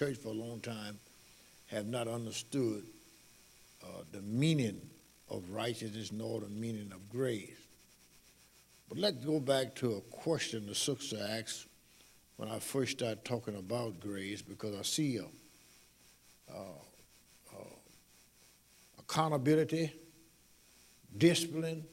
church for a long time have not understood the meaning of righteousness nor the meaning of grace. But let's go back to a question the sister asked when I first started talking about grace, because I see accountability, discipline,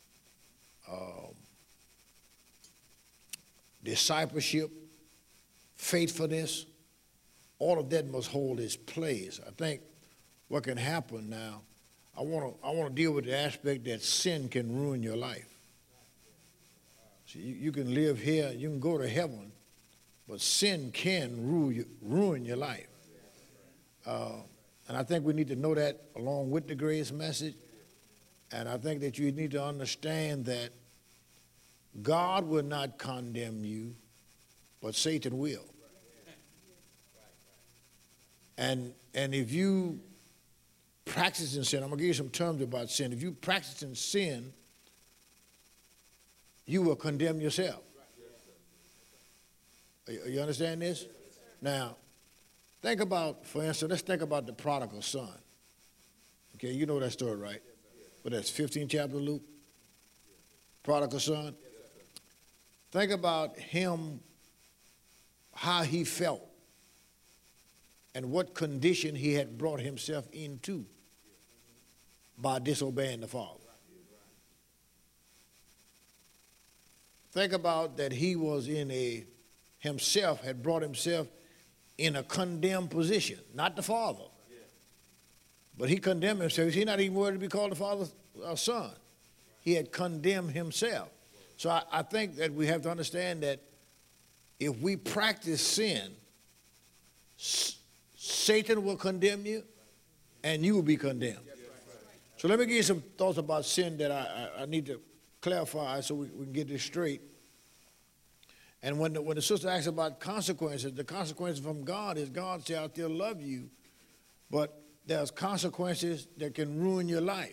discipleship, faithfulness, all of that must hold its place. I think what can happen now, I want to deal with the aspect that sin can ruin your life. See, you can live here, you can go to heaven, but sin can ruin your life. And I think we need to know that along with the grace message. And I think that you need to understand that God will not condemn you, but Satan will. And if you practice in sin, I'm going to give you some terms about sin. If you practice in sin, you will condemn yourself. You understand this? Now, think about, for instance, let's think about the prodigal son. Okay, you know that story, right? But that's 15th chapter of Luke. Prodigal son. Think about him, how he felt, and what condition he had brought himself into by disobeying the Father. Think about that he was himself had brought himself in a condemned position, not the Father. But he condemned himself. He's not even worthy to be called the Father's son. He had condemned himself. So I think that we have to understand that if we practice sin, Satan will condemn you, and you will be condemned. So let me give you some thoughts about sin that I need to clarify so we can get this straight. And when the sister asks about consequences, the consequences from God is God says, I still love you, but there's consequences that can ruin your life.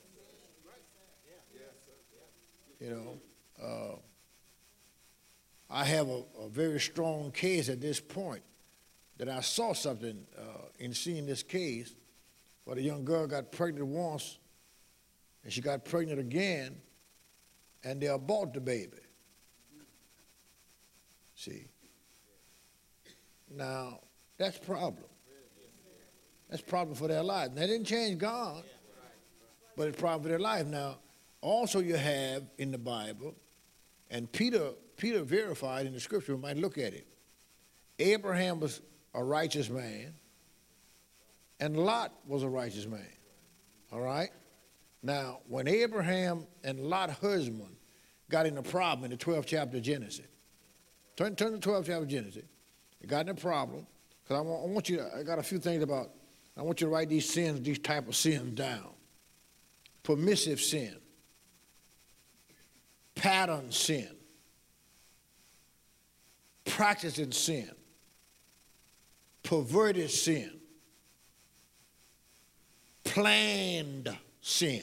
You know, I have a very strong case at this point that I saw something in seeing this case where a young girl got pregnant once and she got pregnant again and they aborted the baby. See? Now, that's a problem. That's a problem for their life. Now, they didn't change God, but it's a problem for their life. Now, also you have in the Bible, and Peter verified in the scripture, we might look at it. Abraham was a righteous man, and Lot was a righteous man. All right? Now, when Abraham and Lot's husband got in a problem in the 12th chapter of Genesis, turn to the 12th chapter of Genesis, they got in a problem, because I got a few things about, I want you to write these sins, these type of sins down. Permissive sin, pattern sin, practicing sin, perverted sin, planned sin,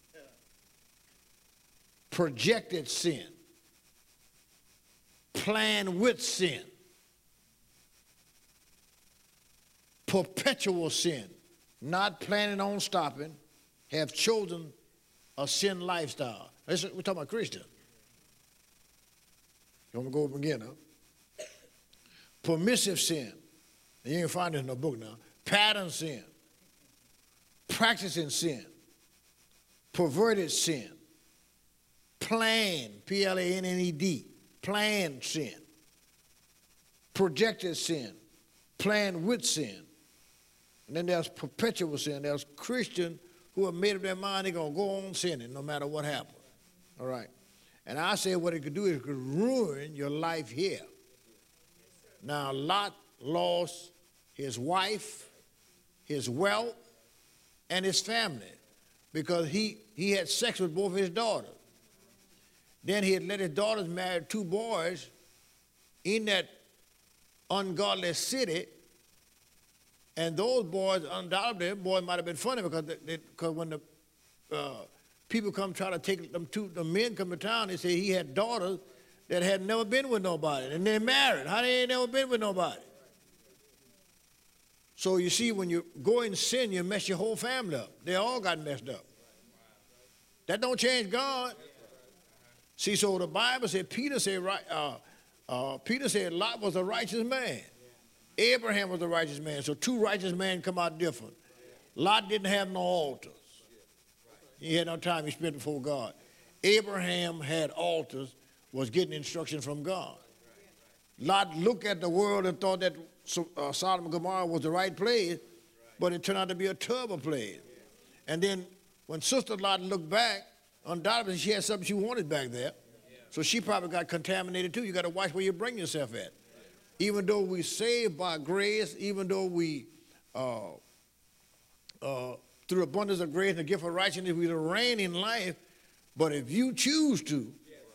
projected sin, planned with sin, perpetual sin, not planning on stopping, have chosen a sin lifestyle. We're talking about Christian. You want me to go over again, huh? Permissive sin. You ain't find it in no book now. Pattern sin. Practicing sin. Perverted sin. Planned, P-L-A-N-N-E-D. Planned sin. Projected sin. Planned with sin. And then there's perpetual sin. There's Christians who have made up their mind they're going to go on sinning no matter what happens. All right. And I say what it could do is it could ruin your life here. Now, Lot lost his wife, his wealth, and his family because he had sex with both his daughters. Then he had let his daughters marry two boys in that ungodly city. And those boys, undoubtedly, boys might have been funny because when the people come try to take them to the men come to town, they say he had daughters that had never been with nobody, and they married. How they ain't never been with nobody? So you see, when you go and sin, you mess your whole family up. They all got messed up. That don't change God. See, so the Bible said, Peter said Lot was a righteous man. Abraham was a righteous man. So two righteous men come out different. Lot didn't have no altars. He had no time he spent before God. Abraham had altars, was getting instruction from God. Lot looked at the world and thought that Sodom and Gomorrah was the right place, but it turned out to be a terrible place. And then when Sister Lot looked back, undoubtedly she had something she wanted back there. So she probably got contaminated too. You got to watch where you bring yourself at. Even though we saved by grace, even though we, through abundance of grace and the gift of righteousness, we reign in life, but if you choose to,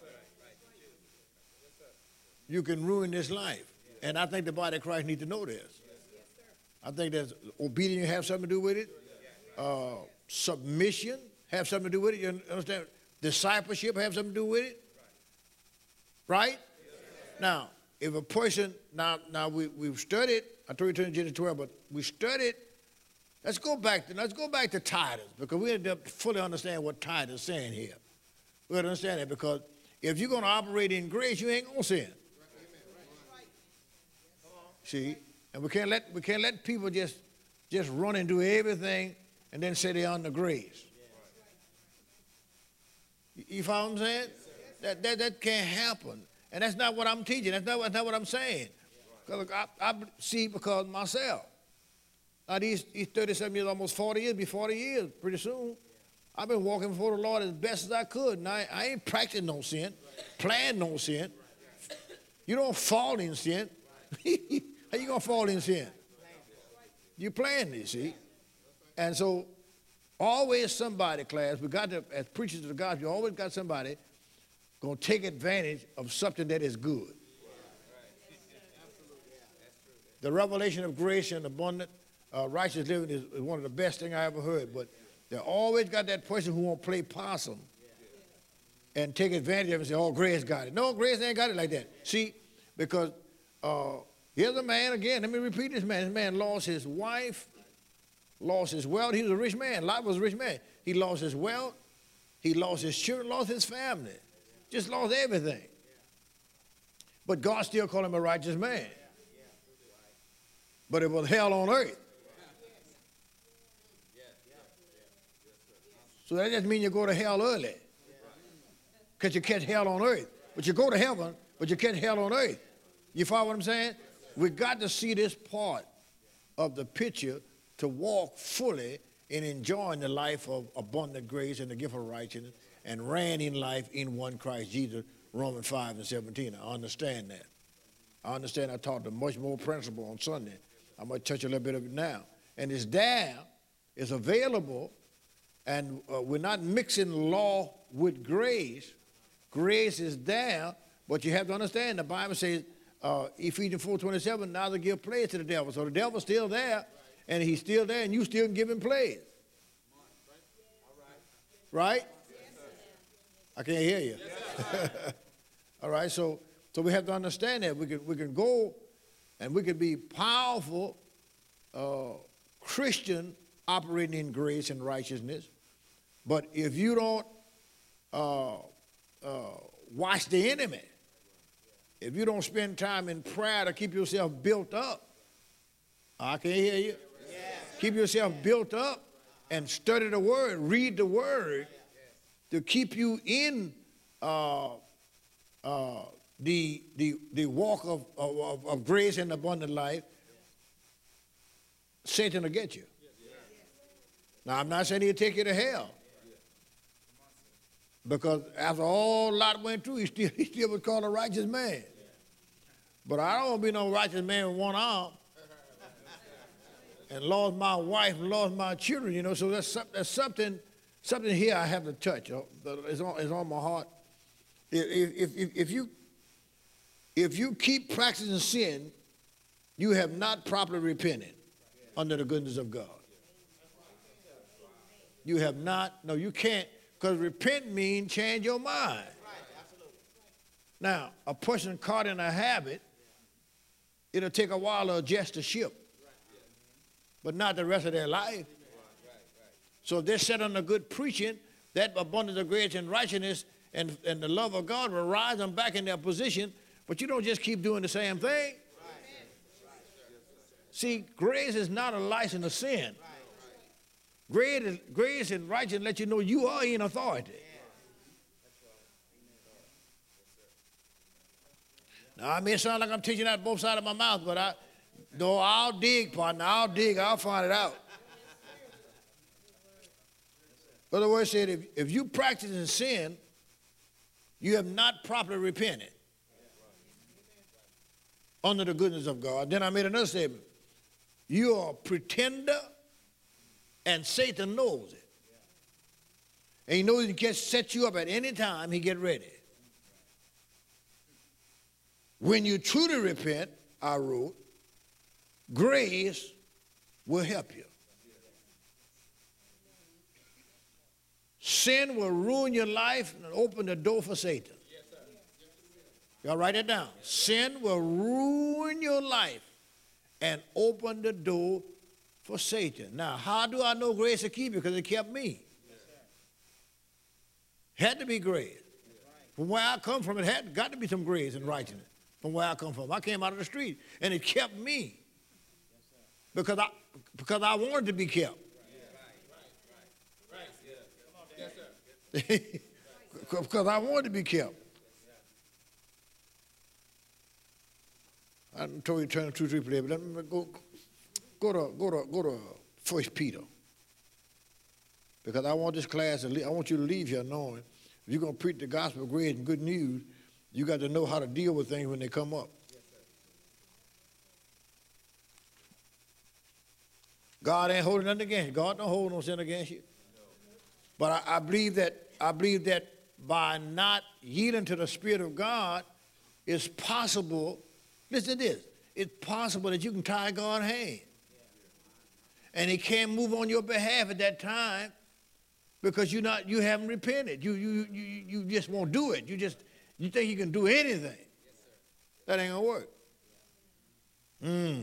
you can ruin this life. And I think the body of Christ needs to know this. I think that obedience has something to do with it. Submission have something to do with it. You understand? Discipleship have something to do with it. Right? Now, if a person, now we've studied, I told you to turn to Genesis 12, but we studied, let's go back to Titus, because we ended up fully understand what Titus is saying here. We got to understand that, because if you're going to operate in grace, you ain't going to sin. See? And we can't let people just run and do everything and then say they're under grace. You follow what I'm saying? That can't happen. And that's not what I'm teaching. That's not what I'm saying. Because I see, because myself. Now these 37 years, almost 40 years, be 40 years pretty soon. I've been walking before the Lord as best as I could. And I ain't practicing no sin, playing no sin. You don't fall in sin. How you going to fall in sin? You playing this, see? And so always somebody, class, we got to, as preachers of the gospel, you always got somebody going to take advantage of something that is good. The revelation of grace and abundant righteous living is one of the best things I ever heard. But they always got that person who won't play possum and take advantage of it and say, oh, grace got it. No, grace ain't got it like that. See, because here's a man, again, let me repeat this man. This man lost his wife, lost his wealth. He was a rich man. Lot was a rich man. He lost his wealth. He lost his children, lost his family. Just lost everything. But God still called him a righteous man. But it was hell on earth. So that doesn't mean you go to hell early. Because you catch hell on earth. But you go to heaven, but you catch hell on earth. You follow what I'm saying? We got to see this part of the picture to walk fully in enjoying the life of abundant grace and the gift of righteousness and reign in life in one Christ Jesus, Romans 5:17. I understand that. I understand I taught them much more principle on Sunday. I'm going to touch a little bit of it now. And it's there, it's available, and we're not mixing law with grace. Grace is there, but you have to understand the Bible says, Ephesians 4:27, neither give place to the devil. So the devil's still there, and he's still there, and you still can give him place. Right? I can't hear you. All right, so we have to understand that. We can go and we can be powerful Christian operating in grace and righteousness, but if you don't watch the enemy, if you don't spend time in prayer to keep yourself built up, I can't hear you. Keep yourself built up and study the word, read the word to keep you in the walk of grace and abundant life. Satan will get you. Now, I'm not saying he'll take you to hell, because after all Lot went through, he still was called a righteous man. But I don't want to be no righteous man with one arm and lost my wife and lost my children, you know. So that's something here I have to touch. It's on my heart. If you keep practicing sin, you have not properly repented under the goodness of God. You have not. No, you can't, because repent means change your mind. Now, a person caught in a habit, it'll take a while to adjust the ship. but not the rest of their life. So if they're set under good preaching, that abundance of grace and righteousness and the love of God will rise them back in their position, but you don't just keep doing the same thing. See, grace is not a license to sin. Grace and righteousness let you know you are in authority. Now, I may sound like I'm teaching out both sides of my mouth, but I'll dig, partner. I'll dig. I'll find it out. In other words, said, if you practice in sin, you have not properly repented under the goodness of God. Then I made another statement. You are a pretender, and Satan knows it. And he knows he can set you up at any time he get ready. When you truly repent, I wrote, grace will help you. Sin will ruin your life and open the door for Satan. Y'all write it down. Sin will ruin your life and open the door for Satan. Now, how do I know grace will keep you? Because it kept me. Had to be grace. From where I come from, it had got to be some grace and righteousness. From where I come from, I came out of the street, and it kept me because I wanted to be kept. Because I wanted to be kept. I told you to turn 2-3 play, but let me go to 1 Peter. Because I want this class to I want you to leave here knowing if you're going to preach the gospel of grace and good news, you got to know how to deal with things when they come up. God ain't holding nothing against you. God don't hold no sin against you. But I believe that by not yielding to the Spirit of God, it's possible. Listen to this. It's possible that you can tie God's hand, and He can't move on your behalf at that time because you haven't repented. You just won't do it. You think you can do anything. That ain't gonna work. You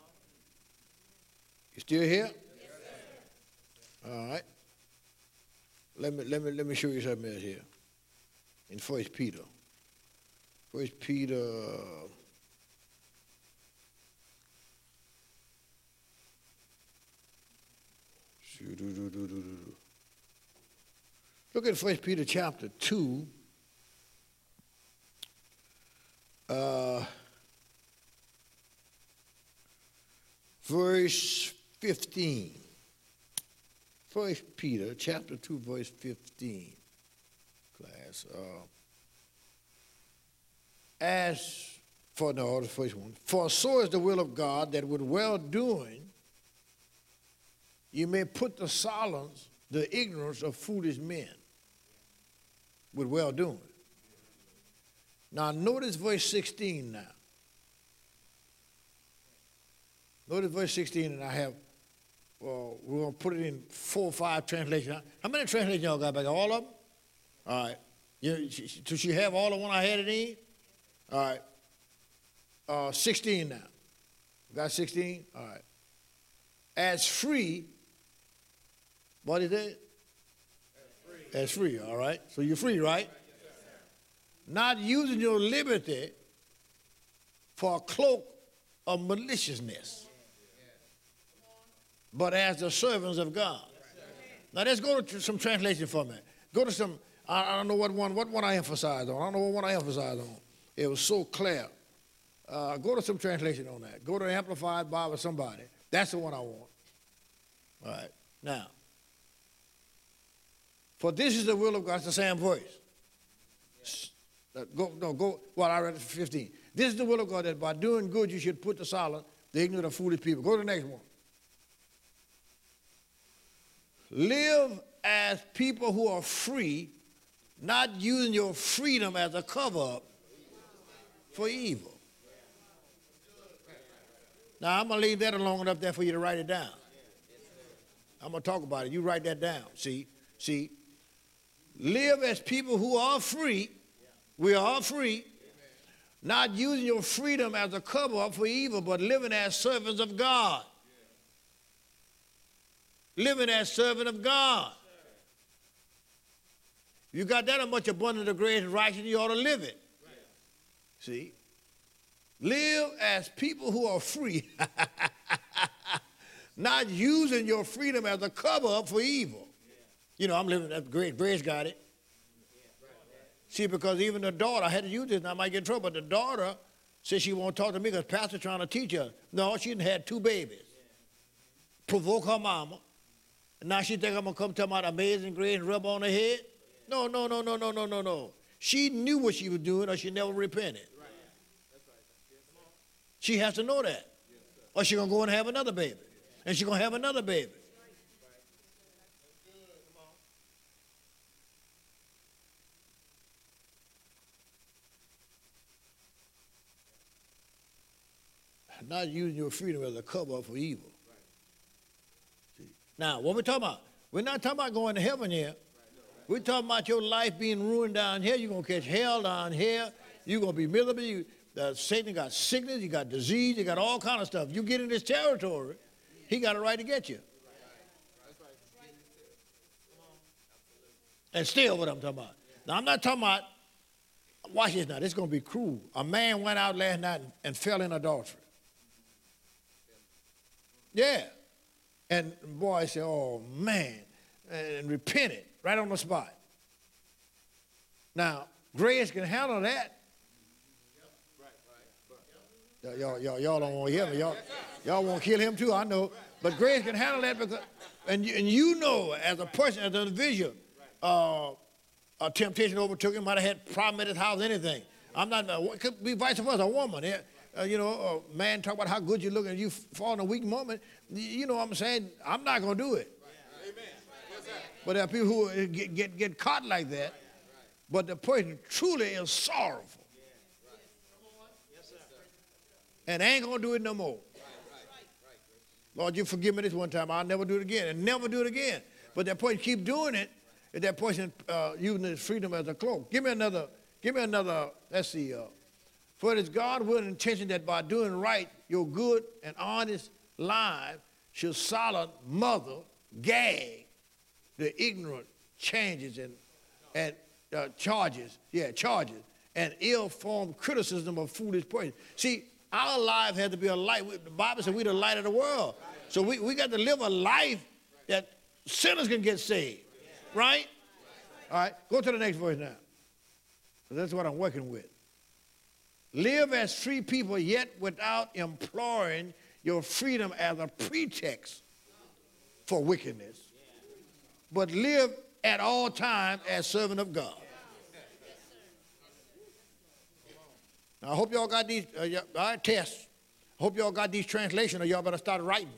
still here? All right. Let me show you something else here. In 1 Peter. 1 Peter. Look at 1 Peter chapter 2. Verse 15. 1 Peter chapter 2, verse 15. Class. As for the first one, for so is the will of God that with well-doing you may put to silence the ignorance of foolish men with well-doing. Now notice verse 16 now. Notice verse 16, and I have, we're going to put it in 4 or 5 translations. How many translations y'all got back? All of them? All right. Does she have all the one I had it in? All right. 16 now. Got 16? All right. As free, what is that? As free, all right. So you're free, right? Not using your liberty for a cloak of maliciousness, but as the servants of God. Now let's go to some translation for me. Go to some, I don't know what one I emphasized on. I don't know what one I emphasized on. It was so clear. Go to some translation on that. Go to Amplified Bible, somebody. That's the one I want. All right. Now, for this is the will of God. It's the same voice. Well, I read it 15. This is the will of God, that by doing good you should put to silence the ignorant of foolish people. Go to the next one. Live as people who are free, not using your freedom as a cover-up for evil. Now, I'm going to leave that alone enough there for you to write it down. I'm going to talk about it. You write that down. See, live as people who are free. We are free. Not using your freedom as a cover-up for evil, but living as servants of God. living as servant of God. You got that much abundance of grace and righteousness, you ought to live it. See? Live as people who are free, not using your freedom as a cover-up for evil. You know, I'm living that great. Grace got it. See, because even the daughter, I had to use this and I might get in trouble, but the daughter said she won't talk to me because pastor trying to teach her. No, she done had 2 babies. Provoke her mama. And now she think I'm going to come tell my amazing grace and rub on her head? No, no, no, no, no, no, no, no. She knew what she was doing or she never repented. She has to know that. Or she's going to go and have another baby. And she's going to have another baby. Not using your freedom as a cover for evil. See? Now, what we're talking about, we're not talking about going to heaven here. We're talking about your life being ruined down here. You're going to catch hell down here. You're going to be miserable. Satan got sickness, you got disease, you got all kind of stuff. You get in this territory, he got a right to get you. And still what I'm talking about. Now, I'm not talking about, watch this now, this is going to be cruel. A man went out last night and fell in adultery. Yeah. And the boy said, oh, man, and repented right on the spot. Now, grace can handle that. Y'all don't want to hear me. Y'all want to kill him too, I know. But grace can handle that because, and you know, as a person, as an individual, a temptation overtook him, might have had a problem at his house, anything. I'm not, it could be vice versa, a woman. A man talk about how good you look and you fall in a weak moment. You know what I'm saying? I'm not going to do it. But there are people who get caught like that, but the person truly is sorrowful. And ain't going to do it no more. Lord, you forgive me this one time. I'll never do it again. And never do it again. But that person keep doing it, and that person using his freedom as a cloak. Give me another, let's see. For it is God's will and intention that by doing right, your good and honest life should solid mother, gag the ignorant changes and charges, and ill-formed criticism of foolish person. See, our life has to be a light. The Bible says we're the light of the world. So we got to live a life that sinners can get saved. Right? All right, go to the next verse now. That's what I'm working with. Live as free people, yet without employing your freedom as a pretext for wickedness. But live at all times as servant of God. Now, I hope y'all got these, tests. I hope y'all got these translations or y'all better start writing.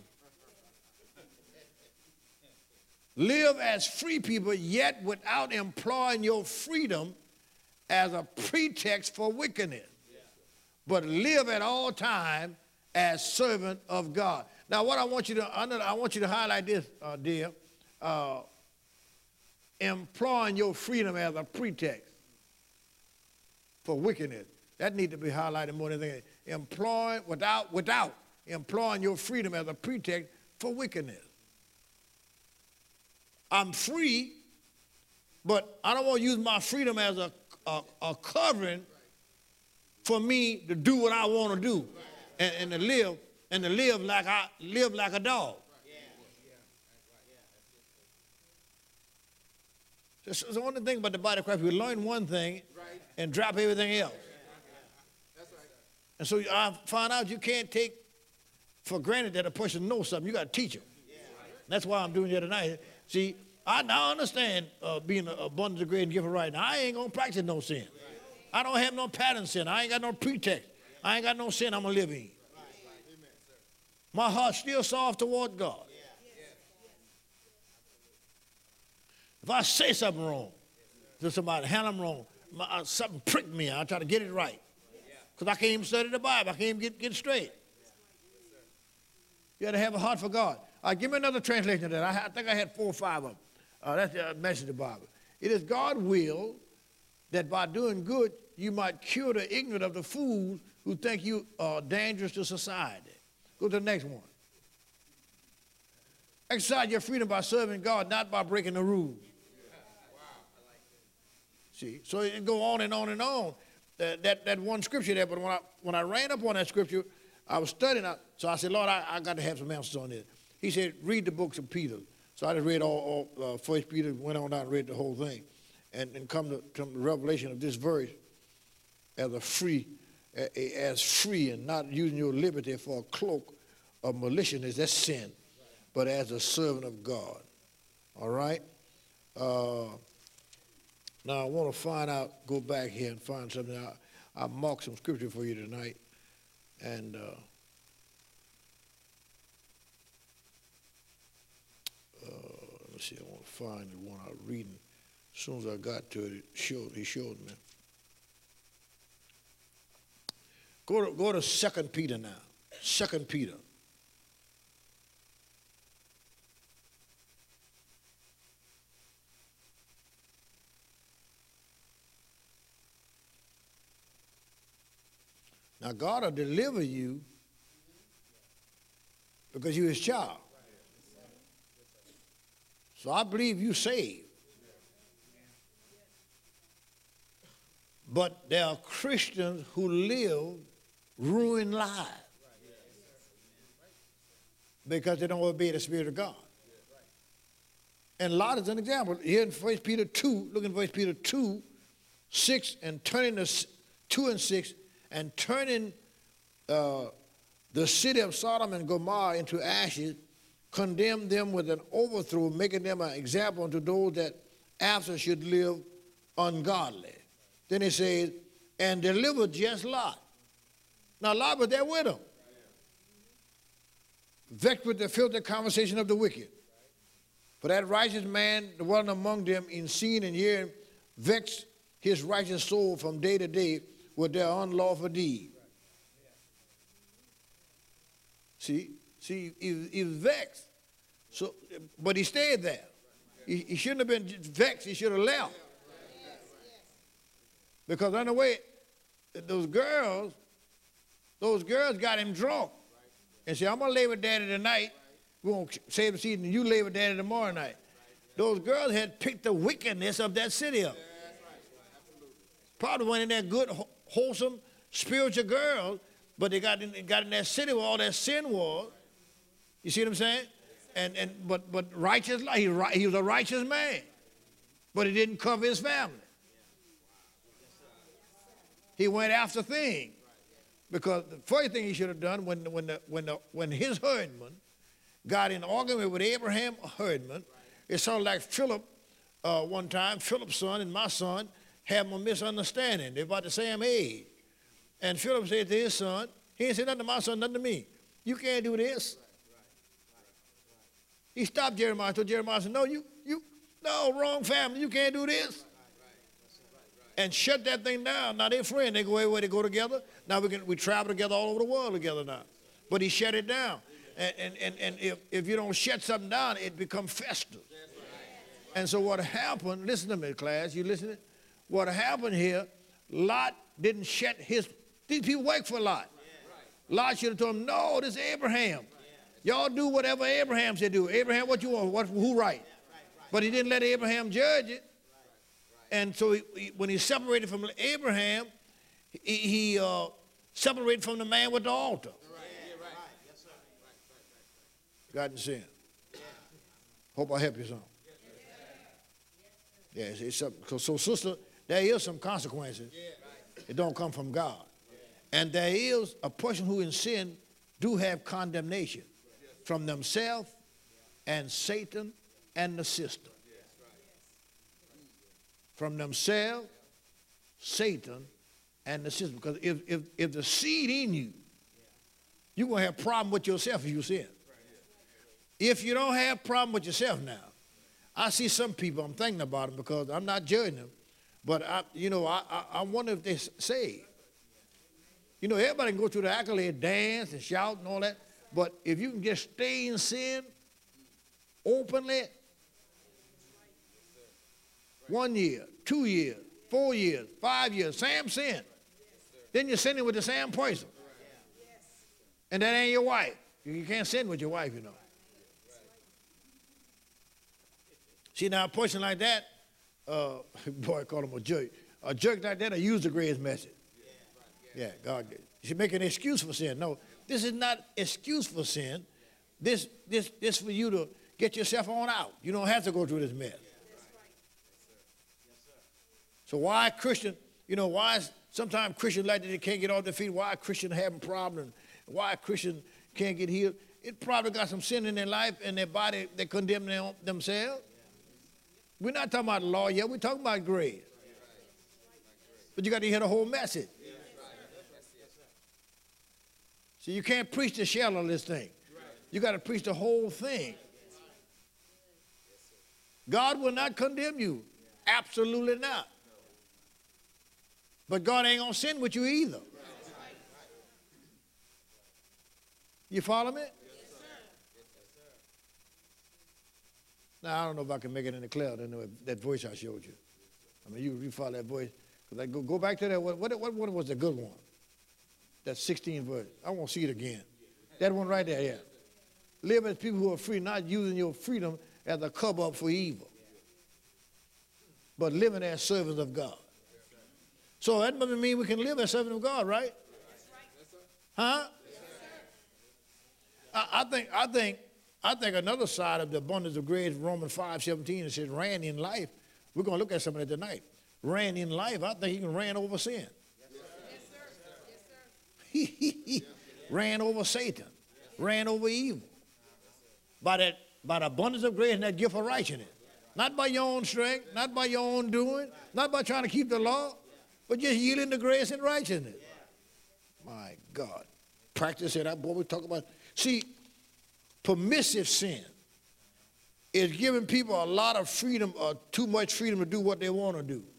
Live as free people, yet without employing your freedom as a pretext for wickedness. But live at all times as servant of God. Now, what I want you to highlight this, dear. Employing your freedom as a pretext for wickedness. That needs to be highlighted more than anything. Employing without employing your freedom as a pretext for wickedness. I'm free, but I don't want to use my freedom as a covering for me to do what I want to do and to live like a dog. So one of the things about the body of Christ, we learn one thing and drop everything else. And so I found out you can't take for granted that a person knows something. You got to teach them. That's why I'm doing here tonight. See, I now understand being abundant of grace and gift of right. Now, I ain't going to practice no sin. I don't have no pattern sin. I ain't got no pretext. I ain't got no sin I'm going to live in. My heart's still soft toward God. If I say something wrong to somebody, handle them wrong, something pricked me, I try to get it right. Because I can't even study the Bible. I can't even get straight. You got to have a heart for God. Give me another translation of that. I think I had 4 or 5 of them. That's the Message of the Bible. It is God's will that by doing good, you might cure the ignorant of the fools who think you are dangerous to society. Go to the next one. Exercise your freedom by serving God, not by breaking the rules. See, so it go on and on and on. That one scripture there, but when I ran up on that scripture, I was studying, so I said, Lord, I got to have some answers on this. He said, read the books of Peter. So I just read all First Peter, went on down and read the whole thing, and come to the revelation of this verse as free and not using your liberty for a cloak of maliciousness, that's sin, but as a servant of God. All right? Now I want to go back here and find something. I marked some scripture for you tonight, and let's see, I want to find the one I was reading. As soon as I got to it, he showed me. Go to 2 Peter now. 2 Peter. Now, God will deliver you because you're his child. So I believe you saved. But there are Christians who live ruined lives because they don't obey the Spirit of God. And Lot is an example. Here in 1 Peter 2, look in 1 Peter 2, 6, and turning the 2 and 6, and turning the city of Sodom and Gomorrah into ashes, condemned them with an overthrow, making them an example unto those that after should live ungodly. Then he says, and delivered just Lot. Now Lot was there with him, vexed with the filthy conversation of the wicked. For that righteous man dwelling among them in seeing and hearing, vexed his righteous soul from day to day with their unlawful deed. See, he was vexed. So, but he stayed there. He shouldn't have been vexed. He should have left. Because on the way, those girls got him drunk and said, I'm going to lay with Daddy tonight. We're going to save the season and you lay with Daddy tomorrow night. Those girls had picked the wickedness of that city up. Probably went in there good, wholesome, spiritual girls, but they got in that city where all that sin was. You see what I'm saying? But righteous, he was a righteous man, but he didn't cover his family. He went after things, because the first thing he should have done when his herdman got in argument with Abraham herdman, it sounded like Philip one time. Philip's son and my son had a misunderstanding. They're about the same age, and Philip said to his son, he didn't say nothing to my son, nothing to me. You can't do this. He stopped Jeremiah. So Jeremiah said, no, wrong family. You can't do this. And shut that thing down. Now they're friends. They go everywhere. They go together. Now we travel together all over the world together now. But he shut it down. And if you don't shut something down, it becomes fester. And so what happened, listen to me, class, you listening? What happened here, Lot didn't shut these people work for Lot. Lot should have told him, no, this is Abraham. Y'all do whatever Abraham said do. Abraham, what you want? Who right? But he didn't let Abraham judge it. And so when he separated from Abraham, he separated from the man with the altar. God and sin. Hope I help you some. Yeah, it's something. So, sister, there is some consequences. It don't come from God. And there is a person who in sin do have condemnation from themselves and Satan and the system. From themselves, Satan, and the system. Because if the seed in you, you're going to have a problem with yourself if you sin. If you don't have a problem with yourself now, I see some people, I'm thinking about them because I'm not judging them, but I wonder if they're saved. You know, everybody can go through the accolade, dance and shout and all that, but if you can just stay in sin openly, 1 year, 2 years, 4 years, 5 years, same sin, then you're sinning with the same person. And that ain't your wife. You can't sin with your wife, you know. See, now a person like that, boy, I call him a jerk. A jerk like that will use the grace message. Yeah, God. You should make an excuse for sin. No, this is not excuse for sin. This for you to get yourself on out. You don't have to go through this mess. So why Christian, why is sometimes Christians like that they can't get off their feet? Why Christians having problems? Why Christians can't get healed? It probably got some sin in their life and their body that condemn themselves. We're not talking about law yet. We're talking about grace. But you got to hear the whole message. See, you can't preach the shell of this thing. You got to preach the whole thing. God will not condemn you. Absolutely not. But God ain't going to sin with you either. You follow me? Now, I don't know if I can make it any clearer than that voice I showed you. I mean, you follow that voice. Like, go back to that. What was the good one? That 16th verse. I want to see it again. That one right there, yeah. Live as people who are free, not using your freedom as a cover-up for evil, but living as servants of God. So that doesn't mean we can live as servants of God, right? Huh? I think another side of the abundance of grace, Romans 5:17, it says, reign in life. We're going to look at some of that tonight. Reign in life. I think he can reign over sin. Ran over Satan, ran over evil. By the abundance of grace and that gift of righteousness. Not by your own strength, not by your own doing, not by trying to keep the law, but just yielding to grace and righteousness. My God. Practice it. Boy, we talk about. See, permissive sin is giving people a lot of freedom or too much freedom to do what they want to do.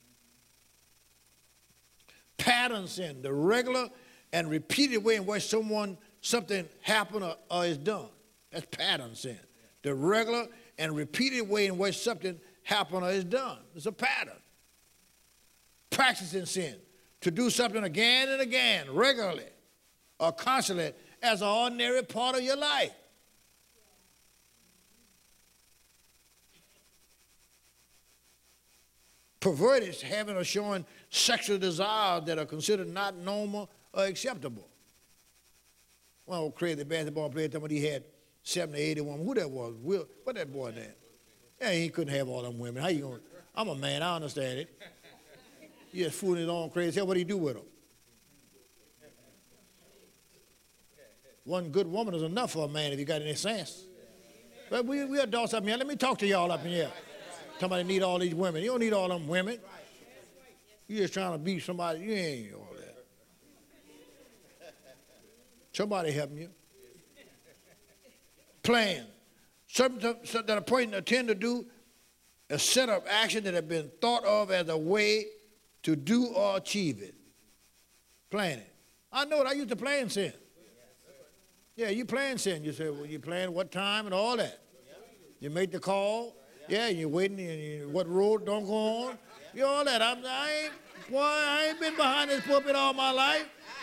Pattern sin, the regular and repeated way in which something happened or is done. That's pattern sin. The regular and repeated way in which something happened or is done. It's a pattern. Practicing sin, to do something again and again, regularly or constantly as an ordinary part of your life. Perverted is having or showing sexual desires that are considered not normal or acceptable. One old crazy basketball player told me he had 70, 80 women. Who that was? What that boy name? Yeah, he couldn't have all them women. How you going? I'm a man. I understand it. He just fooling his own crazy. What do you do with them? One good woman is enough for a man if you got any sense. But we adults up here. Let me talk to y'all up in here. Somebody need all these women. You don't need all them women. You just trying to be somebody. You ain't all that. Somebody helping you. Plan. Something that a person intend to do, a set of action that have been thought of as a way to do or achieve it. Plan it. I know it. I used to plan sin. Yeah, you plan sin. You say, well, you plan what time and all that. You make the call. Yeah, you're waiting. And what road don't go on. You all that. I ain't been behind this pulpit all my life.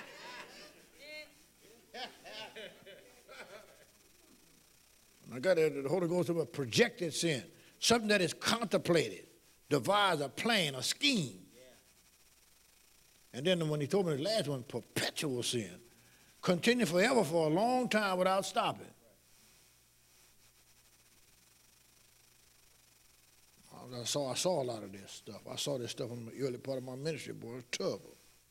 I got the Holy Ghost of a projected sin, something that is contemplated, devised, a plan, a scheme. And then when he told me the last one, perpetual sin, continue forever for a long time without stopping. I saw a lot of this stuff. I saw this stuff in the early part of my ministry, boy. It was terrible.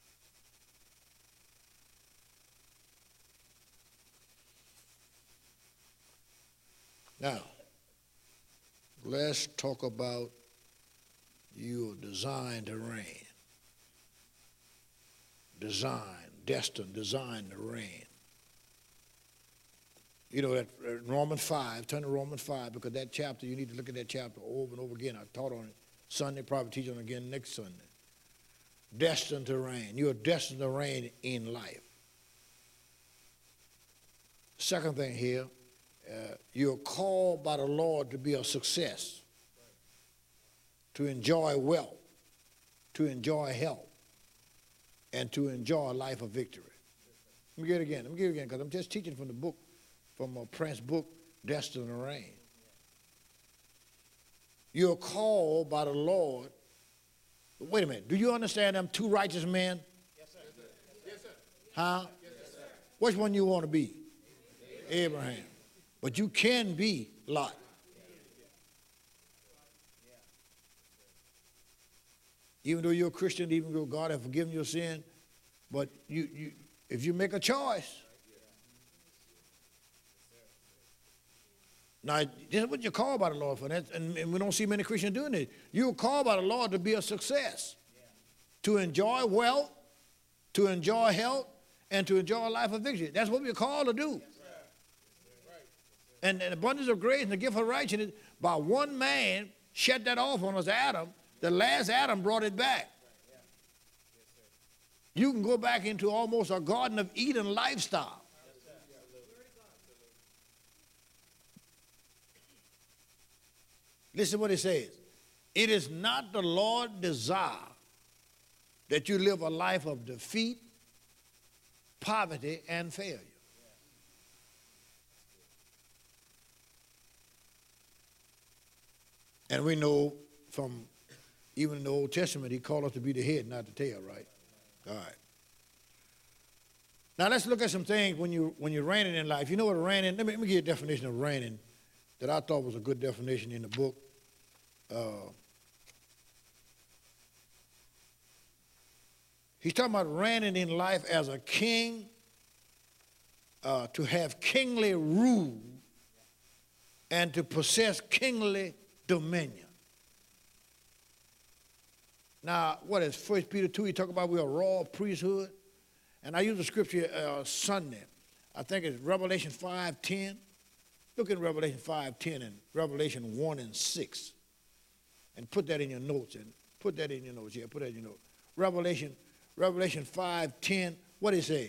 Now, let's talk about you designed to reign. Destined, designed to reign. You know, that Romans 5, turn to Romans 5, because that chapter, you need to look at that chapter over and over again. I taught on it Sunday, probably teach on it again next Sunday. Destined to reign. You are destined to reign in life. Second thing here, you're called by the Lord to be a success, to enjoy wealth, to enjoy health, and to enjoy a life of victory. Let me get it again, because I'm just teaching from the book, from a Prince book, Destined to Reign. You're called by the Lord. Wait a minute. Do you understand them two righteous men? Yes, sir. Yes, sir. Huh? Yes, sir. Which one you want to be? Abraham. But you can be Lot. Even though you're a Christian, even though God has forgiven your sin, but if you make a choice, now this is what you're called by the Lord for, and we don't see many Christians doing it. You're called by the Lord to be a success, to enjoy wealth, to enjoy health, and to enjoy a life of victory. That's what we're called to do. And the abundance of grace and the gift of righteousness, by one man shut that off on us, Adam. The last Adam brought it back. You can go back into almost a Garden of Eden lifestyle. Listen to what it says. It is not the Lord's desire that you live a life of defeat, poverty, and failure. And we know from even in the Old Testament, he called us to be the head, not the tail, right? All right. Now let's look at some things when you're reigning in life. You know what reigning? Let me give you a definition of reigning that I thought was a good definition in the book. He's talking about reigning in life as a king, to have kingly rule, and to possess kingly dominion. Now, what is 1 Peter 2? He talk about we're a royal priesthood. And I use the scripture Sunday. I think it's Revelation 5:10. Look at Revelation 5:10 and Revelation 1 and 6. And put that in your notes. And put that in your notes. Yeah, put that in your notes. Revelation 5:10. What it says?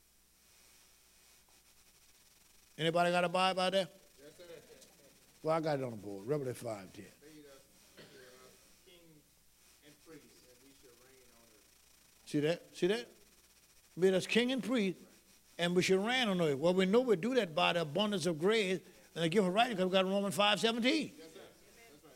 Anybody got a Bible out there? Yes, sir. Well, I got it on the board. Revelation 5:10. See that? See that? Made us king and priest, and we should reign on earth. Well, we know we do that by the abundance of grace and the gift of righteousness, because we got Romans 5:17. Yes, sir. That's right.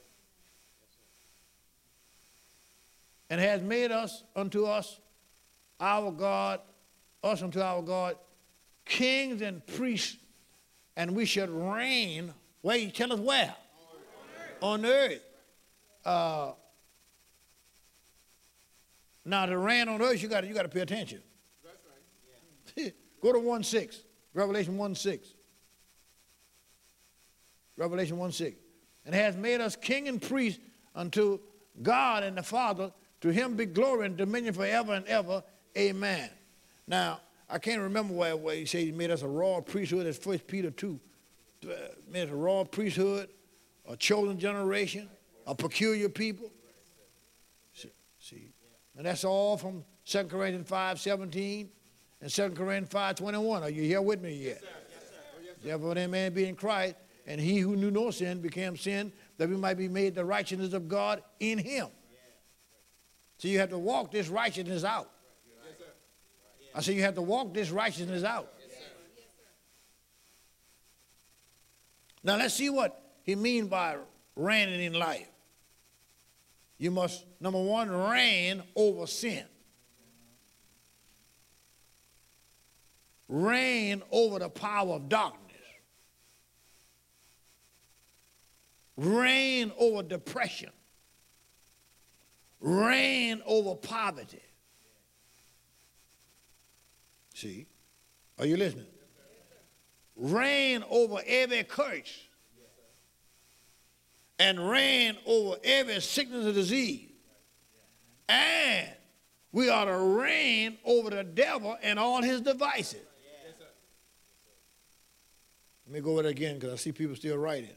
And has made us unto us, our God, us unto our God, kings and priests, and we should reign. Wait, tell us where? On earth. Now, to reign on earth, you got to pay attention. That's right. Yeah. Go to 1:6, Revelation 1:6. Revelation 1:6. And has made us king and priest unto God and the Father. To him be glory and dominion forever and ever. Amen. Now, I can't remember where he said he made us a royal priesthood. That's 1 Peter 2. Made us a royal priesthood, a chosen generation, a peculiar people. See. And that's all from 2 Corinthians 5:17 and 2 Corinthians 5:21. Are you here with me yet? Yes, sir. Yes, sir. Oh, yes, sir. Therefore, that man be in Christ, and he who knew no sin became sin, that we might be made the righteousness of God in him. Yeah. So you have to walk this righteousness out. Yes, sir. I say you have to walk this righteousness out. Yes, sir. Yes, sir. Now let's see what he means by reigning in life. You must, number one, reign over sin. Reign over the power of darkness. Reign over depression. Reign over poverty. See? Are you listening? Reign over every curse. And reign over every sickness or disease. And we ought to reign over the devil and all his devices. Let me go over it again because I see people still writing.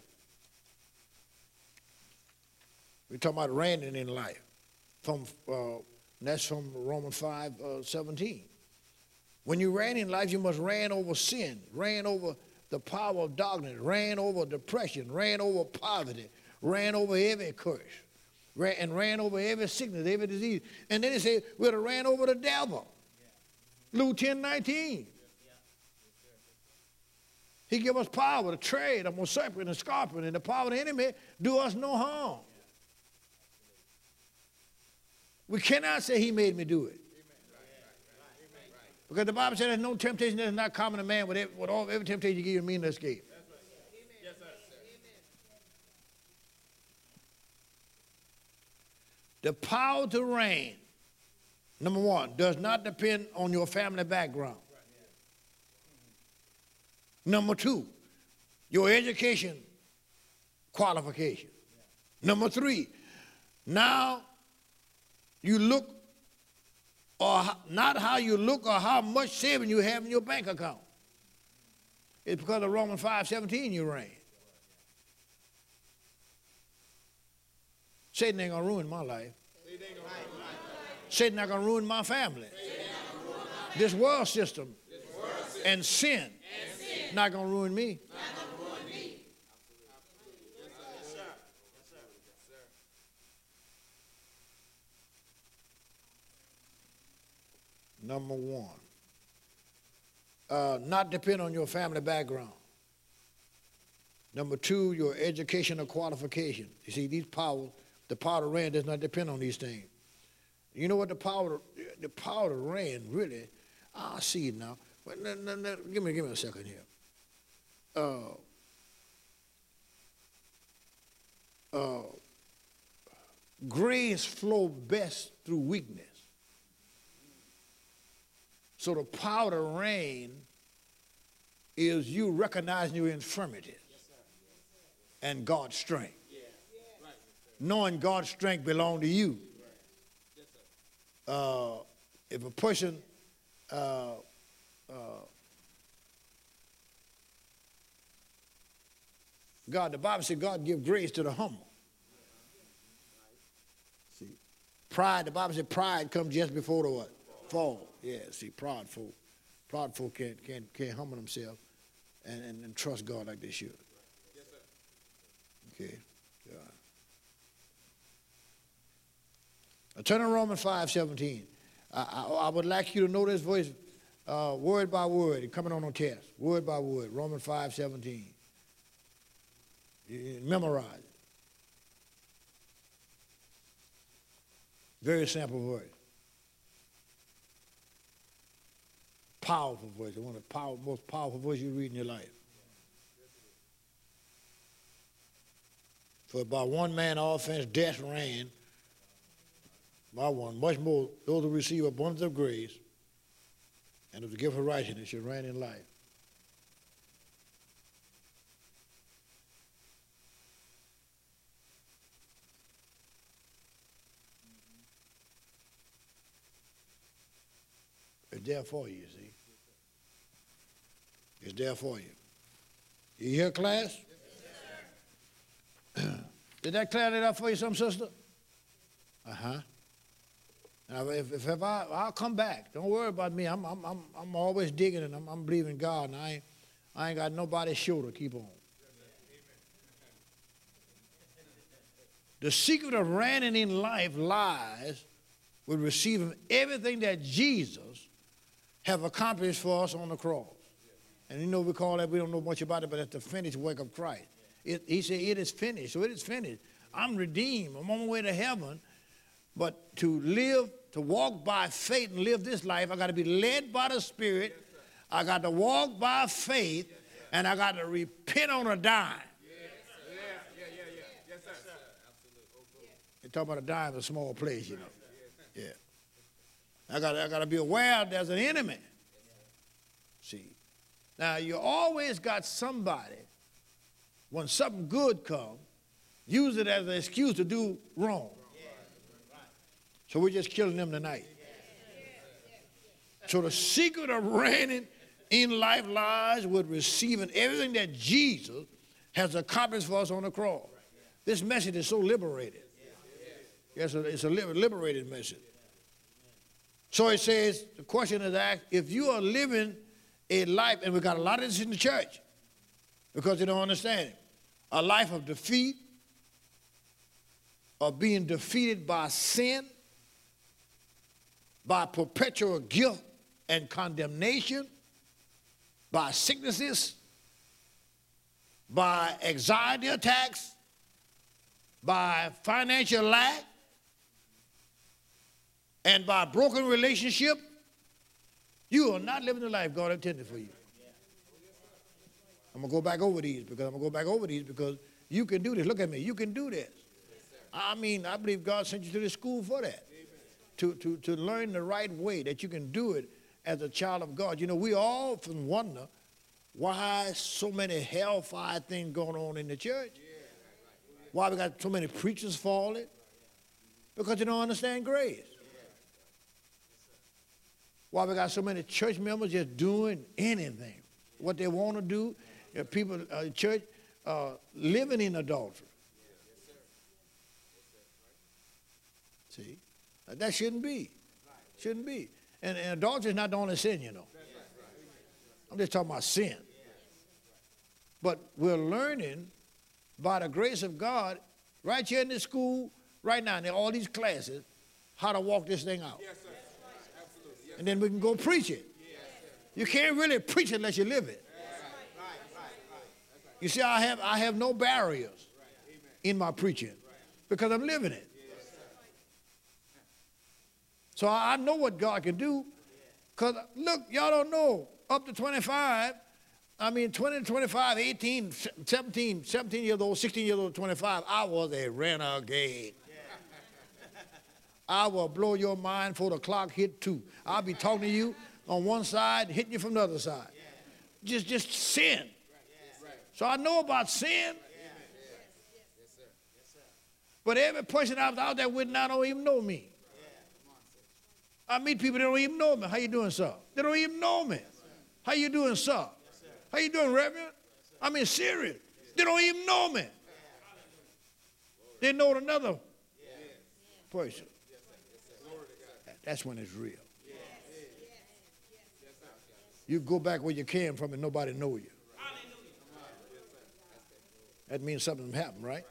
We're talking about reigning in life. That's from Romans 5:17. When you reign in life, you must reign over sin, reign over the power of darkness, reign over depression, reign over poverty, reign over every curse, and reign over every sickness, every disease. And then he said, we're to reign over the devil. Luke 10:19. He give us power to tread on serpent and scorpion, and the power of the enemy do us no harm. We cannot say he made me do it. Because the Bible says there's no temptation that is not common to man, with every temptation you give you a mean to escape. Yes, sir. The power to reign, number one, does not depend on your family background. Number two, your education qualification. Number three, now you look, or not how you look or how much saving you have in your bank account. It's because of Romans 5:17 you reign. Satan ain't gonna ruin my life. Satan not gonna ruin my family. This world system and sin not gonna ruin me. Number one, not depend on your family background. Number two, your educational qualification. You see, the power to reign does not depend on these things. You know what the power to reign really, I see it now. But give me a second here. Grace flow best through weakness. So the power to reign is you recognizing your infirmities and God's strength. Knowing God's strength belongs to you. If a person the Bible says God gives grace to the humble. See, pride, the Bible says pride comes just before the what? Fall. Yeah, see, prideful can't humble themselves and trust God like they should. Yes, sir. Okay. Yeah. Now turn to Romans 5:17. I would like you to know this voice word by word, coming on test, word by word. Romans 5:17. You memorize it. Very simple voice. Powerful voice. One of the most powerful voices you read in your life. For by one man offense, death reigned. By one, much more those who receive abundance of grace and of the gift of righteousness should reign in life. It's there for you, see. It's there for you. You hear, class? Yes, did that clear it up for you, some sister? Uh-huh. Now, if I'll come back. Don't worry about me. I'm always digging and I'm believing God, and I ain't got nobody's shoulder. Keep on. The secret of reigning in life lies with receiving everything that Jesus have accomplished for us on the cross. And you know we call that, we don't know much about it, but it's the finished work of Christ. He said it is finished, so it is finished. I'm redeemed. I'm on my way to heaven. But to live, to walk by faith and live this life, I got to be led by the Spirit. I got to walk by faith, and I got to repent on a dime. Yes, sir. They talk about a dime, a small place, you know. Yeah. I got to be aware there's an enemy. See. Now, you always got somebody, when something good comes, use it as an excuse to do wrong. So we're just killing them tonight. So the secret of reigning in life lies with receiving everything that Jesus has accomplished for us on the cross. This message is so liberated. Yes, it's a liberated message. So it says, the question is asked, if you are living a life, and we got a lot of this in the church because they don't understand it, a life of defeat, of being defeated by sin, by perpetual guilt and condemnation, by sicknesses, by anxiety attacks, by financial lack, and by broken relationship, you are not living the life God intended for you. I'm going to go back over these because you can do this. Look at me. You can do this. I mean, I believe God sent you to this school for that. To learn the right way that you can do it as a child of God. You know, we often wonder why so many hellfire things going on in the church. Why we got so many preachers falling? Because you don't understand grace. Why we got so many church members just doing anything, what they want to do. People, church, living in adultery. See, that shouldn't be. Shouldn't be. And adultery is not the only sin, you know. I'm just talking about sin. But we're learning by the grace of God right here in this school, right now, in all these classes, how to walk this thing out. Yes, sir. Absolutely. Yes, and then we can go preach it. yes, You can't really preach it unless you live it. You see, I have no barriers in my preaching because I'm living it. So I know what God can do. Because, look, y'all don't know, up to 25, 20 to 25, 18, 17 years old, 16 years old, 25, I was a renegade. I will blow your mind before the clock hit 2. I'll be talking to you on one side, hitting you from the other side. Just sin. So I know about sin. But every person I was out there with now don't even know me. I meet people that don't even know me. How you doing, sir? They don't even know me. How you doing, sir? How you doing, Reverend? I mean, serious. They don't even know me. They know another person. That's when it's real. You go back where you came from and nobody know you. That means something happened, right?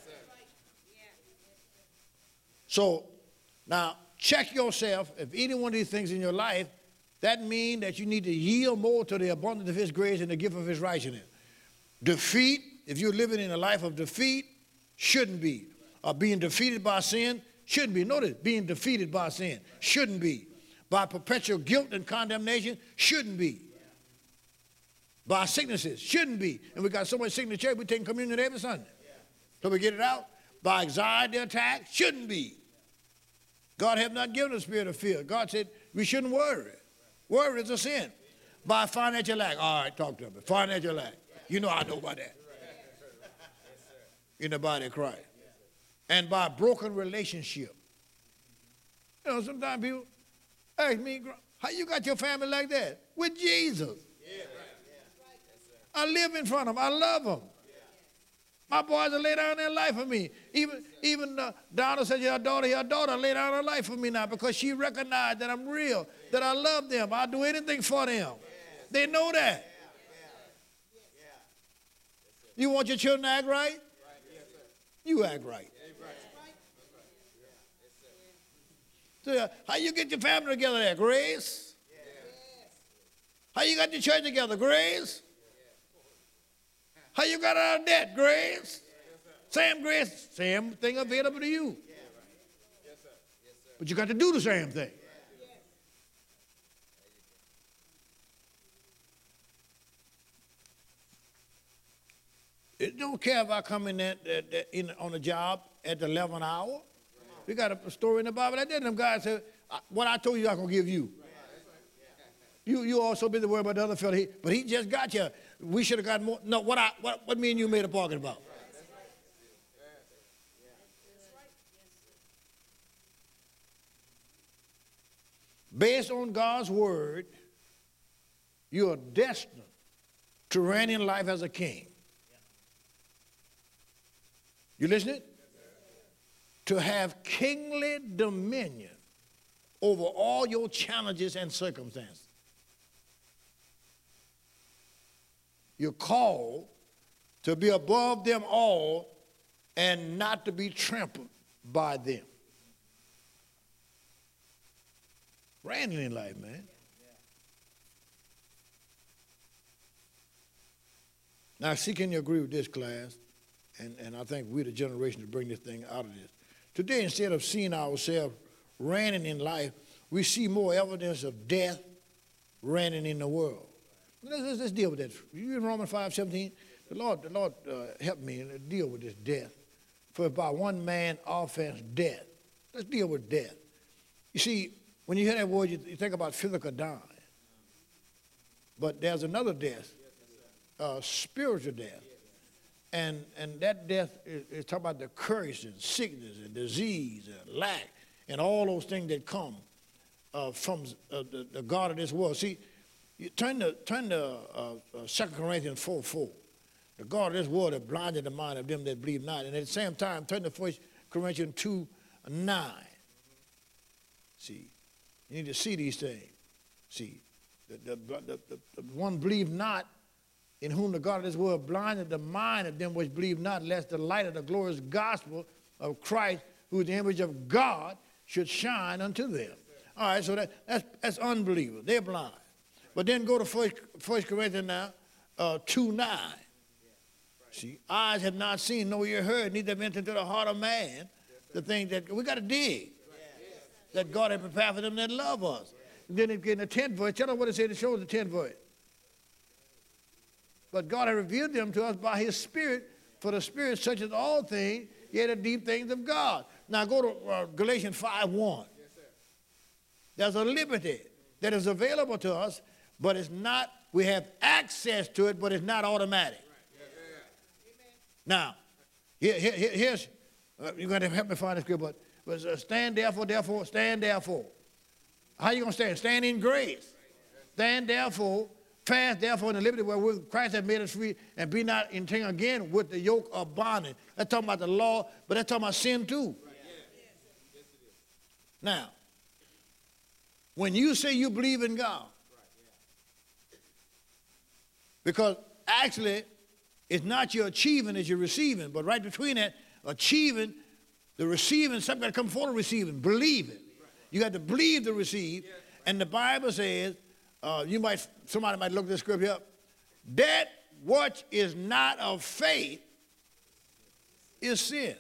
So now check yourself. If any one of these things in your life, that means that you need to yield more to the abundance of his grace and the gift of his righteousness. Defeat, if you're living in a life of defeat, shouldn't be. Or being defeated by sin, shouldn't be. Notice, being defeated by sin, shouldn't be. By perpetual guilt and condemnation, shouldn't be. By sicknesses, shouldn't be. And we got so much sick in the church, we're taking communion every Sunday. So we get it out. By anxiety attacks, shouldn't be. God have not given us a spirit of fear. God said we shouldn't worry. Worry is a sin. By financial lack. All right, talk to me. Financial lack. You know I know about that. In the body of Christ. And by broken relationship. You know, sometimes people ask me, how you got your family like that? With Jesus. I live in front of them. I love them. My boys will lay down their life for me. Even Donna said, your daughter lay down her life for me now because she recognized that I'm real, that I love them. I'll do anything for them. They know that. You want your children to act right? You act right. So how you get your family together there? Grace? How you got your church together? Grace? How you got out of debt? Grace? Same grace, same thing available to you. But you got to do the same thing. It don't care if I come in on the job at the 11th hour. We got a story in the Bible like that. Them guys said, what I told you, I'm going to give you. You also busy worried about the other fellow, but he just got you. We should have got more. No, what me and you made a bargain about? Based on God's word, you are destined to reign in life as a king. You listening? To have kingly dominion over all your challenges and circumstances. You're called to be above them all and not to be trampled by them. Reigning in life, man. Now, see, can you agree with this, class? And I think we're the generation to bring this thing out of this. Today, instead of seeing ourselves reigning in life, we see more evidence of death reigning in the world. Let's deal with that. You in Romans 5:17? The Lord helped me deal with this death. For by one man offense, death. Let's deal with death. You see, when you hear that word, you think about physical dying. But there's another death, spiritual death. And that death is talking about the curse and sickness and disease and lack and all those things that come from the God of this world. See, you turn to 2 Corinthians 4:4. The God of this world has blinded the mind of them that believe not. And at the same time, turn to 1 Corinthians 2:9. See, you need to see these things. See, the one believe not, in whom the God of this world blinded the mind of them which believe not, lest the light of the glorious gospel of Christ, who is the image of God, should shine unto them. All right, so that's unbelievers. They're blind. But then go to 1 Corinthians now, 2:9. See, eyes have not seen, nor ear heard, neither have entered into the heart of man the things that we got to dig. That God has prepared for them that love us. And then in the 10th verse, tell us what it said to show the 10th verse. But God has revealed them to us by his Spirit, for the Spirit searches all things, yet the deep things of God. Now go to Galatians 5:1. There's a liberty that is available to us, but it's not, we have access to it, but it's not automatic. Now, here's, you're going to help me find the scripture, but stand therefore, stand therefore. How you going to stand? Stand in grace. Stand therefore, fast therefore in the liberty wherewith Christ has made us free, and be not entangled again with the yoke of bondage. That's talking about the law, but that's talking about sin too. Now, when you say you believe in God, because actually it's not your achieving, it's your receiving, but right between that, achieving, the receiving, something got to come before the receiving, believe it. You got to believe to receive, and the Bible says, somebody might look this scripture up, that which is not of faith is sin.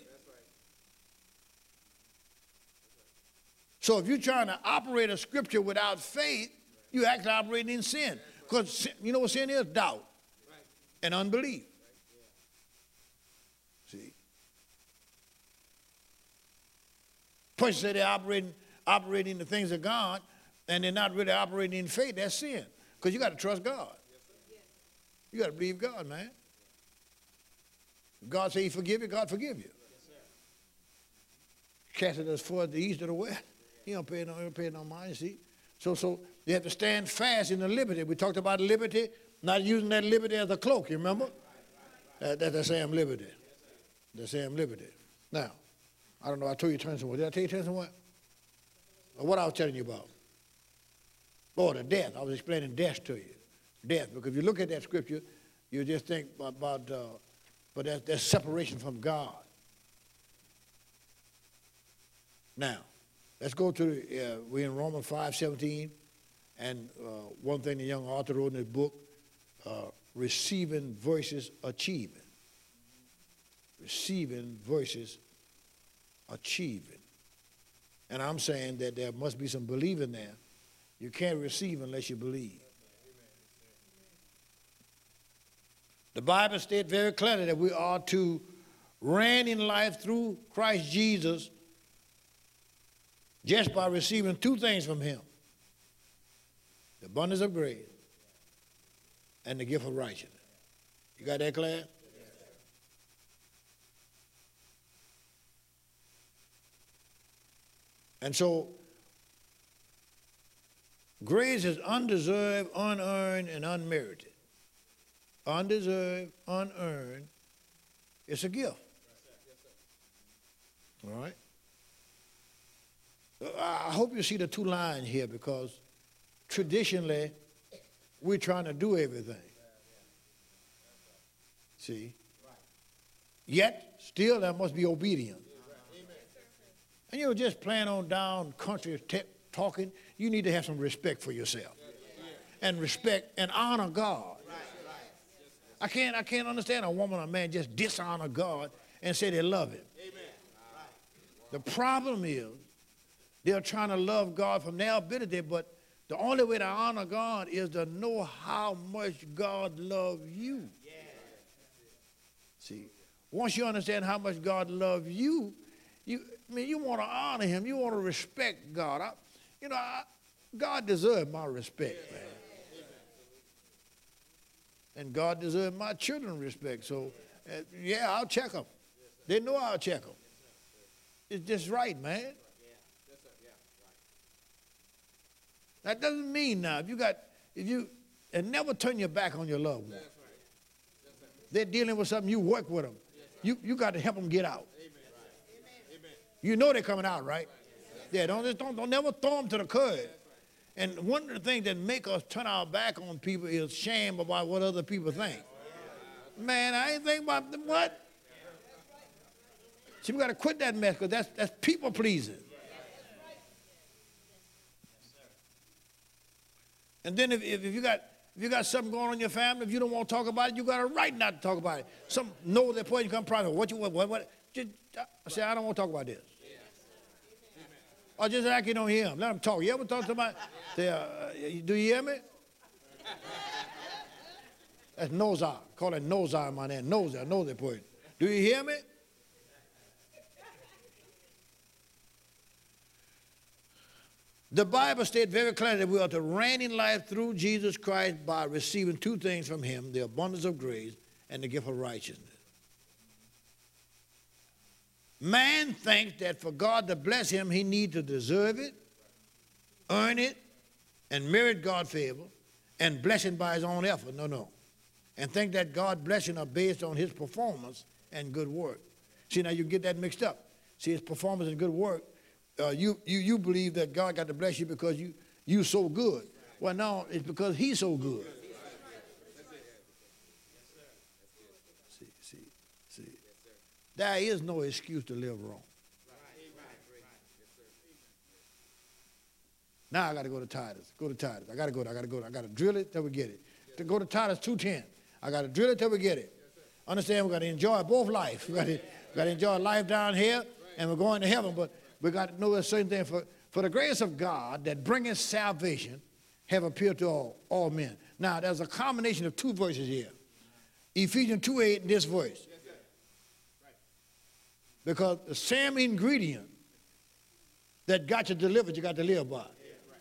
So if you're trying to operate a scripture without faith, you're actually operating in sin. Because you know what sin is? Doubt and unbelief. See? Person say they're operating the things of God, and they're not really operating in faith. That's sin. Because you got to trust God. You got to believe God, man. God say he forgive you, God forgive you. Cast it as far as the east or the west. He don't pay no mind, see. So you have to stand fast in the liberty. We talked about liberty, not using that liberty as a cloak, you remember? That's the same liberty. The same liberty. Now, I don't know, I told you to turn somewhere. Did I tell you to turn somewhere? Or what I was telling you about? Oh, the death. I was explaining death to you. Death. Because if you look at that scripture, you just think about but that's separation from God. Now, let's go to, we're in Romans 5:17, and one thing the young author wrote in his book, receiving versus achieving. Receiving versus achieving. And I'm saying that there must be some believing there. You can't receive unless you believe. The Bible states very clearly that we are to reign in life through Christ Jesus just by receiving two things from him: the abundance of grace and the gift of righteousness. You got that, Claire? And so, grace is undeserved, unearned, and unmerited. Undeserved, unearned, it's a gift. All right? I hope you see the two lines here, because traditionally, we're trying to do everything. See? Yet, still there must be obedience. And you just playing on down country talking, you need to have some respect for yourself. And respect and honor God. I can't understand a woman or a man just dishonor God and say they love him. The problem is They're trying to love God from their ability, but the only way to honor God is to know how much God loves you. Yeah. See, once you understand how much God loves you, you want to honor him. You want to respect God. God deserves my respect, man. And God deserves my children's respect. So, yeah, I'll check them. They know I'll check them. It's just right, man. That doesn't mean now, and never turn your back on your loved one. They're dealing with something, you work with them. You got to help them get out. You know they're coming out, right? Yeah, don't never throw them to the curb. And one of the things that make us turn our back on people is shame about what other people think. Man, I ain't thinking about what? See, we got to quit that mess because that's people pleasing. And then if you got something going on in your family, if you don't want to talk about it, you got a right not to talk about it. Some know that point you come private. What? Just say, I don't want to talk about this. Or just act you don't hear him. Let him talk. You ever talk to somebody? Say, do you hear me? That's nosy. Call it nosy, my name. Nosy, I know that point. Do you hear me? The Bible states very clearly that we are to reign in life through Jesus Christ by receiving two things from him, the abundance of grace and the gift of righteousness. Man thinks that for God to bless him, he needs to deserve it, earn it, and merit God's favor, and blessing by his own effort. No. And think that God's blessing are based on his performance and good work. See, now you get that mixed up. See, his performance and good work, you believe that God got to bless you because you so good. Well, no, it's because he's so good. See. There is no excuse to live wrong. Now I got to go to Titus. Go to Titus. I got to go. I got to drill it till we get it. To go to Titus 2:10. I got to drill it till we get it. Understand? We got to enjoy both life. We got to enjoy life down here, and we're going to heaven. But we got to know a certain thing. For the grace of God that bringeth salvation have appeared to all men. Now there's a combination of two verses here. Ephesians 2:8 and this verse. Because the same ingredient that got you delivered, you got to live by.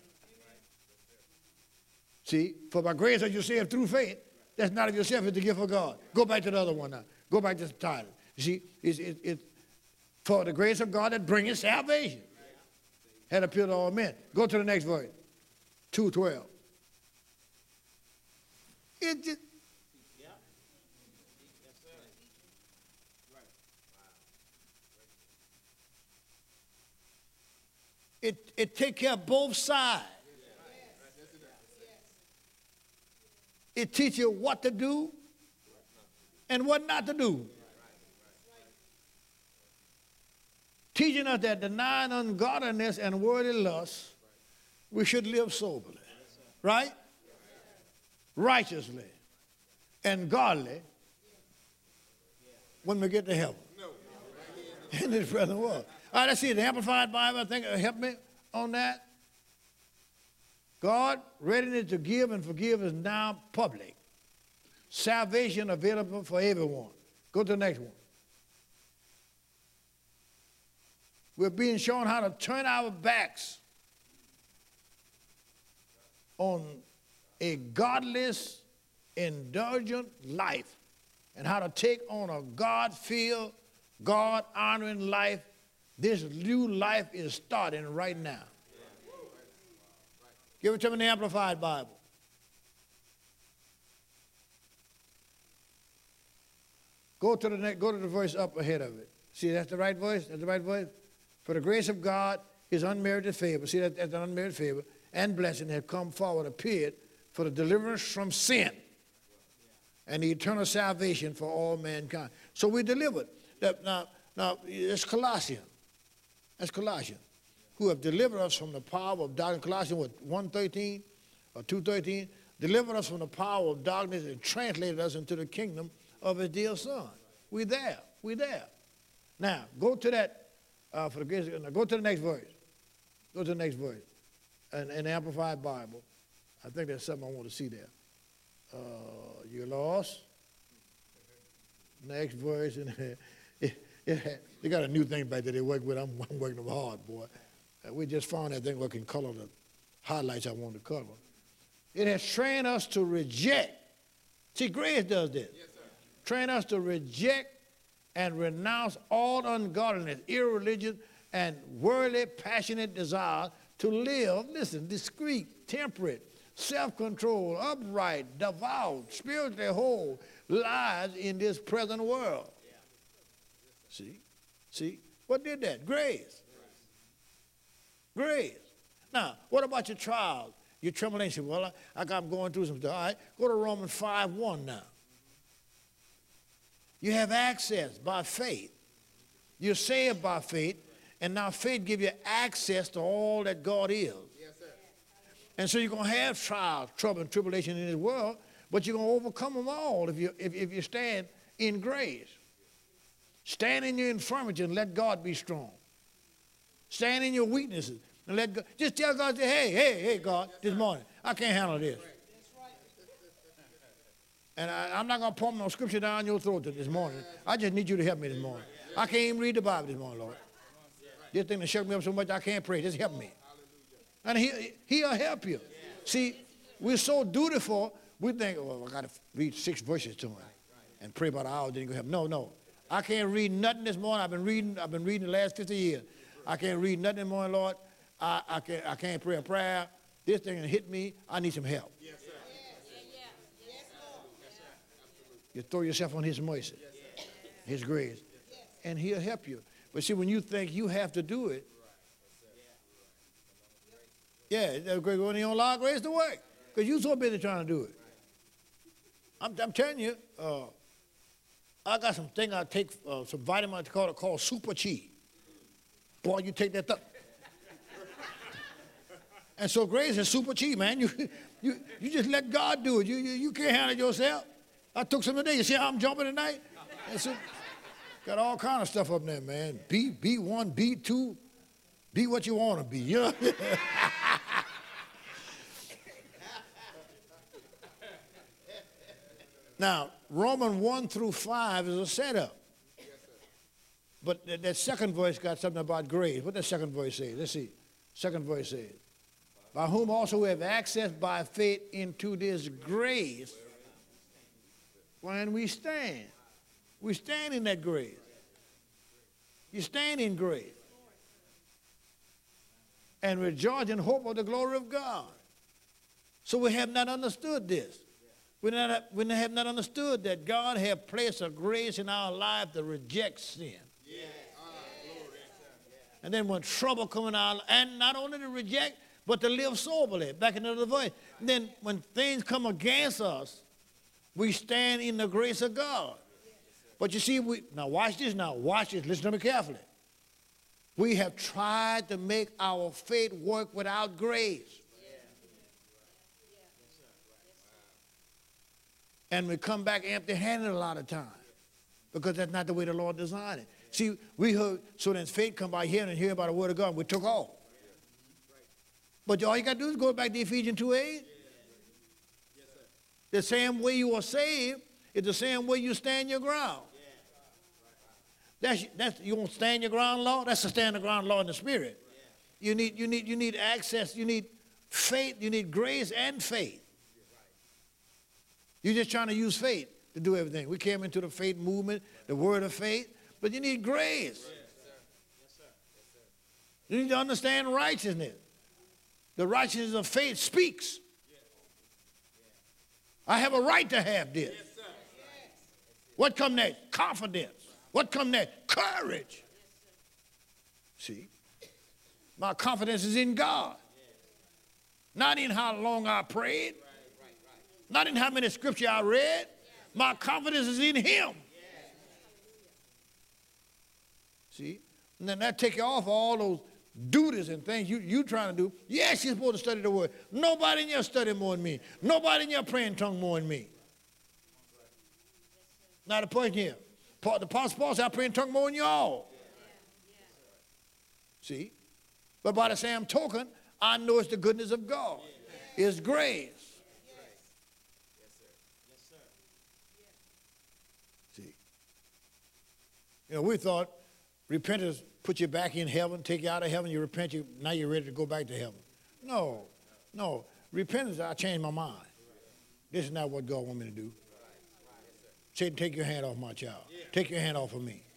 See, for by grace are you saved through faith. That's not of yourself, it's the gift of God. Go back to the other one now. Go back to the title. You see, it's for the grace of God that bringeth salvation. Had appeared to all men. Go to the next verse. 2:12. It just... It take care of both sides. It teaches you what to do and what not to do. Teaching us that denying ungodliness and worldly lust, we should live soberly, right? Righteously and godly when we get to heaven. In this present world. All right, let's see the Amplified Bible. I think it'll help me on that. God, readiness to give and forgive is now public. Salvation available for everyone. Go to the next one. We're being shown how to turn our backs on a godless, indulgent life and how to take on a God-filled, God-honoring life. This new life is starting right now. Give it to me in the Amplified Bible. Go to the verse up ahead of it. See, that's the right voice? That's the right voice? For the grace of God, his unmerited favor, see, that's an unmerited favor, and blessing have come forward, appeared for the deliverance from sin and the eternal salvation for all mankind. So we delivered. Now, it's Colossians. That's Colossians. Who have delivered us from the power of darkness. Colossians 1:13 or 2:13. Delivered us from the power of darkness and translated us into the kingdom of his dear son. We're there. We're there. Now, go to that, for the grace of God. Go to the next verse. Go to the next verse. An Amplified Bible. I think there's something I want to see there. You're lost. Next verse. And they got a new thing back there they work with. I'm working them hard, boy. We just found that thing where I can color the highlights I want to cover. It has trained us to reject. See, grace does this. Yes, sir. Train us to reject and renounce all ungodliness, irreligion, and worldly, passionate desire to live, listen, discreet, temperate, self-controlled, upright, devout, spiritually whole lives in this present world. Yeah. See? What did that? Grace. Grace. Now, what about your trials? Your tribulation? Well, I'm going through some stuff. All right, go to Romans 5:1 now. You have access by faith. You're saved by faith, and now faith gives you access to all that God is. Yes, sir. And so you're going to have trials, trouble, and tribulation in this world, but you're going to overcome them all if you stand in grace. Stand in your infirmity and let God be strong. Stand in your weaknesses and let God. Just tell God, hey, God, this morning, I can't handle this. And I'm not going to pump no scripture down your throat this morning. I just need you to help me this morning. I can't even read the Bible this morning, Lord. This thing that shook me up so much I can't pray. Just help me. And he'll help you. See, we're so dutiful, we think, oh, I got to read 6 verses to him and pray about an hour, then he can help. No. I can't read nothing this morning. I've been reading the last 50 years. I can't read nothing this morning, Lord. I can't pray a prayer. This thing hit me. I need some help. Yes, sir. You throw yourself on his mercy, his grace, and he'll help you. But see, when you think you have to do it, when you don't allow grace to work, because you're so busy trying to do it. I'm telling you, I got some thing I take, some vitamin called Super Chi. Boy, you take that stuff. And so grace is Super Chi, man. You just let God do it. You can't handle it yourself. I took some today. You see how I'm jumping tonight? Got all kind of stuff up there, man. B1, B2, be what you want to be. You know? Now, Romans 1-5 is a setup. But that second verse got something about grace. What that second verse say? Let's see. Second verse says, by whom also we have access by faith into this grace when we stand. We stand in that grace. You stand in grace. And rejoice in hope of the glory of God. So we have not understood this. We have not understood that God has placed a grace in our life to reject sin. And then when trouble comes in our life, and not only to reject, but to live soberly. Back into the voice. Then when things come against us, we stand in the grace of God. But you see, now watch this. Listen to me carefully. We have tried to make our faith work without grace. And we come back empty-handed a lot of times because that's not the way the Lord designed it. See, we heard, so then faith come by hearing and hear about the word of God, and we took off. But all you got to do is go back to Ephesians 2:8. The same way you are saved is the same way you stand your ground. That's you won't stand your ground law? That's the stand your ground law in the spirit. You need access, you need faith, you need grace and faith. You're just trying to use faith to do everything. We came into the faith movement, the word of faith, but you need grace. You need to understand righteousness. The righteousness of faith speaks. I have a right to have this. What come next? Confidence. What come next? Courage. See, my confidence is in God. Not in how long I prayed. Not in how many scriptures I read. My confidence is in him. See? And then that take you off all those duties and things you trying to do. Yes, you're supposed to study the word. Nobody in here study more than me. Nobody in here praying tongue more than me. Not a person here. The Apostle Paul said, I pray in tongue more than y'all. See? But by the same token, I know it's the goodness of God. It's grace. See, you know, we thought repentance put you back in heaven, take you out of heaven, you repent, now you're ready to go back to heaven. No, no. Repentance, I changed my mind. This is not what God wants me to do. Satan, take your hand off my child. Take your hand off of me.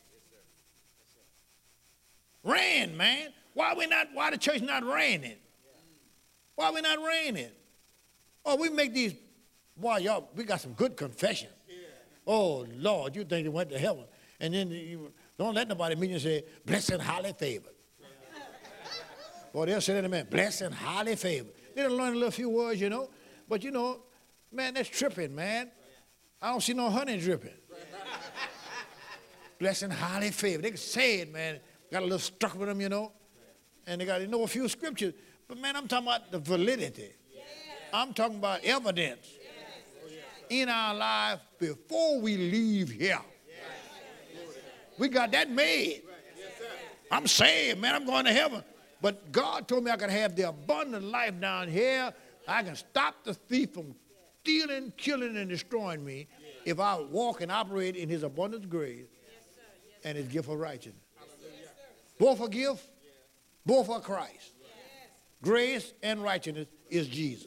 Rain, man. Why the church not raining? Why we not raining? Oh, we make these, boy, y'all, we got some good confessions. Oh, Lord, you think they went to heaven. And then you don't let nobody meet you and say, blessed and highly favored. Boy, they'll say that in a minute, blessed and highly favored. They done learn a little few words, you know. But, you know, man, that's tripping, man. I don't see no honey dripping. Blessed and highly favored. They can say it, man. Got a little stuck with them, you know. And they know a few scriptures. But, man, I'm talking about the validity. I'm talking about evidence in our life before we leave here. We got that made. I'm saved, man. I'm going to heaven. But God told me I could have the abundant life down here. I can stop the thief from stealing, killing, and destroying me if I walk and operate in his abundant grace and his gift of righteousness. Both are gift, both are Christ. Grace and righteousness is Jesus.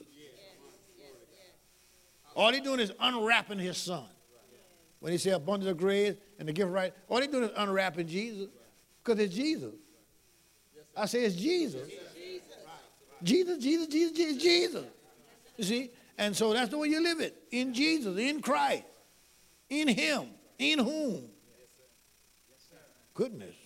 All he's doing is unwrapping his son. When he said abundance of grace and the gift of righteousness, all he's doing is unwrapping Jesus because it's Jesus. I say it's Jesus. Jesus, Jesus, Jesus, Jesus, Jesus. You see? And so that's the way you live it. In Jesus, in Christ, in him, in whom. Goodness.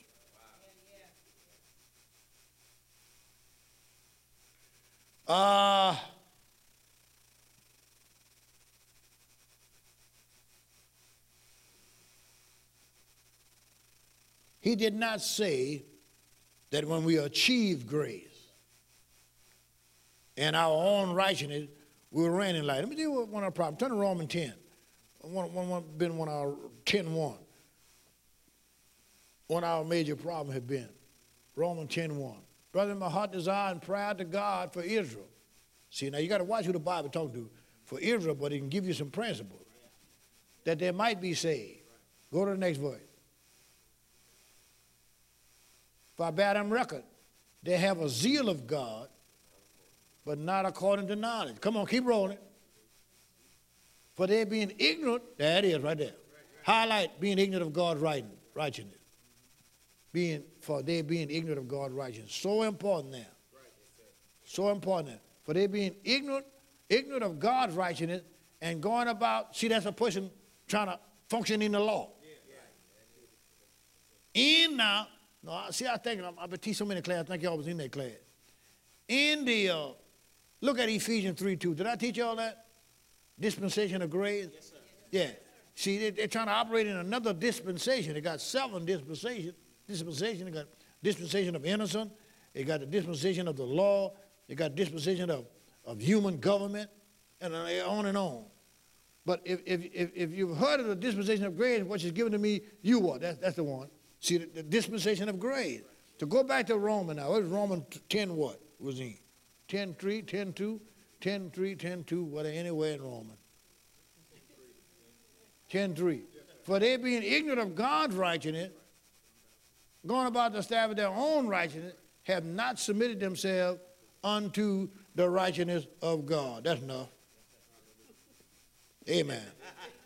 He did not say that when we achieve grace and our own righteousness, we will reign in light. Let me tell you one of our problems. Turn to Romans 10. One of our 10:1. One of our major problems has been Romans 10:1. Brother, my heart desire and prayer to God for Israel. See, now you got to watch who the Bible talking to. For Israel, but it can give you some principles. That they might be saved. Go to the next verse. For I bear them record, they have a zeal of God, but not according to knowledge. Come on, keep rolling. For they being ignorant, there it is right there. Highlight being ignorant of God's righteousness. For they being ignorant of God's righteousness. So important there. So important there. For they being ignorant of God's righteousness and going about, see, that's a person trying to function in the law. I think I've been teaching so many classes. I think y'all was in that class. Look at Ephesians 3:2. Did I teach y'all that? Dispensation of grace? Yes, sir. Yeah. See, they're trying to operate in another dispensation. They got 7 dispensations. They got dispensation of innocence. They got the dispensation of the law. They got dispensation of human government, and on and on. But if you've heard of the dispensation of grace, which is given to me, you what? That's the one. See, the dispensation of grace. To go back to Romans now, what is Romans 10 what was in? 10:3, 10:2, 10:3, 10:2, whatever, anywhere in Romans. 10:3. For they being ignorant of God's righteousness, going about to establish their own righteousness, have not submitted themselves unto the righteousness of God. That's enough. Amen.